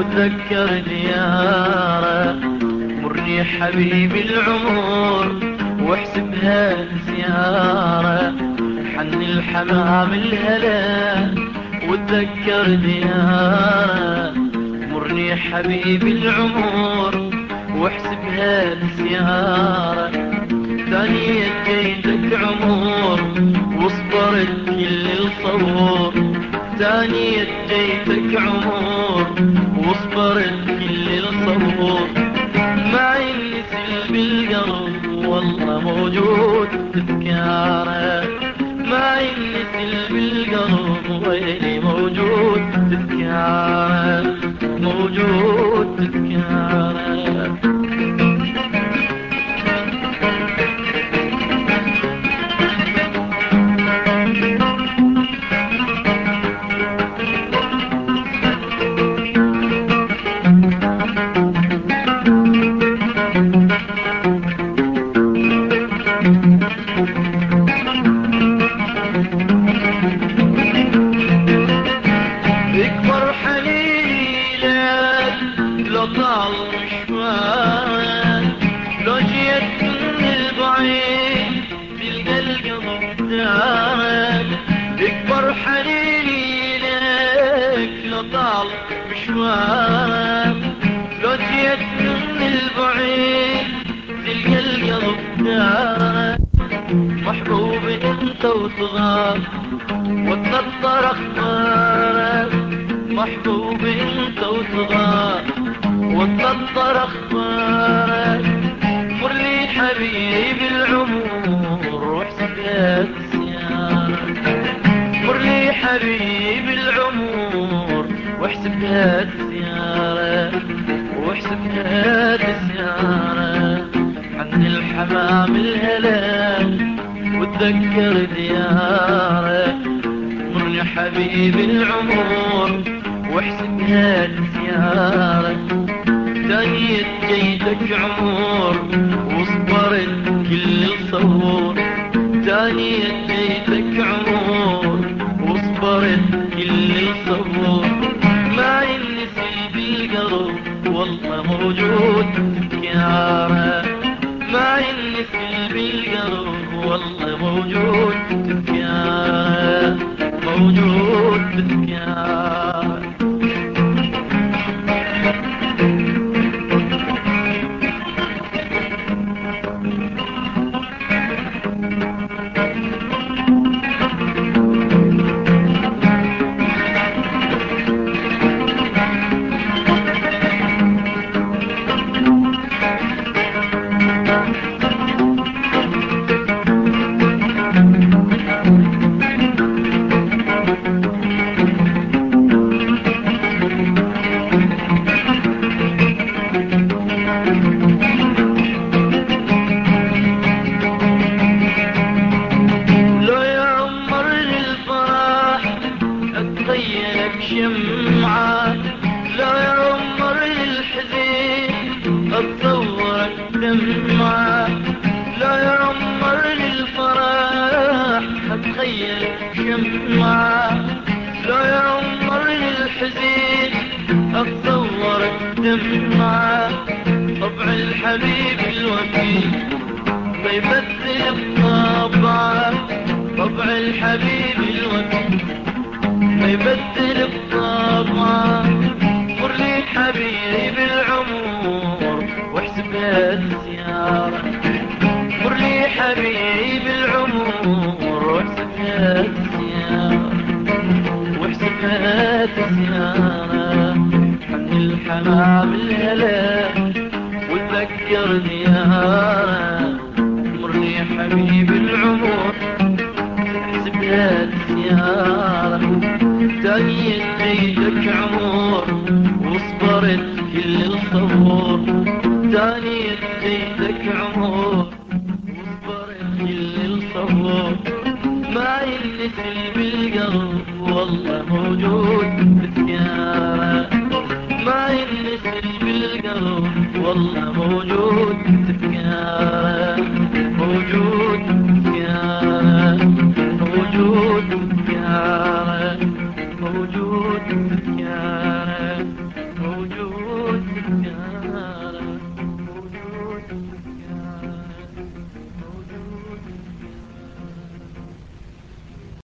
واتذكر دياره. مرني حبيبي العمر واحسبها زيارة، حن الحمام الهلا واتذكر دياره. مرني حبيبي العمر واحسبها زيارة، ثانية جيتك عمر وصبرت كل الصبر. ثانية جيتك عمر وصبرت كل الصبر، ما ينسل بالقلب والله موجود تذكاره. ما ينسل بالقلب ويلي موجود تذكاره، موجود تذكاره. يكبر حنينك لو طال مشوارك، لو جيت من البعيد تلقى القلب دارك. يكبر حنينك لو طال مشوارك، لو جيت من البعيد تلقى القلب دارك. محبوب انت وصغار وتنطر اخبارك، محبوب انت وصغار وتنطر اخبارك. مر لي حبيب العمر واحسبها زيارة، مر لي حبيب العمر واحسبها زيارة، واحسبها زيارة. عن الحمام الهلا وتذكر دياره. مرني حبيب العمر واحسبها زيارة، ثانية جيتك عمر وصبرت كل الصبر. ثانية جيتك عمر وصبرت كل الصبر، ما ينسي بالقلب والله موجود تذكاره. ما ينسي بالقلب والله موجود تذكاره، موجود تذكاره. اتخيلك شمعة، لو يا عمر للحزين اتصورك دمعة. لو يا عمر للفرح اتخيلك شمعة، لو يا عمر للحزين اتصورك دمعة. طبع الحبيب الوفي ما يبدل بطبعه، طبع الحبيب الوفي ما يبدل بطبعه. مر لي حبيب العمر واحسبها زيارة، مر لي حبيب العمر واحسبها زيارة، واحسبها زيارة. حن الحمام الهلا وتذكر دياره. مر لي حبيب العمر واحسبها زيارة، ثانية جيتك عمر وصبرت كل الصبر. ثانية جيتك عمر وصبرت كل الصبر، ما ينسي بالقلب والله موجود تذكاره. ما ينسي بالقلب والله موجود تذكاره.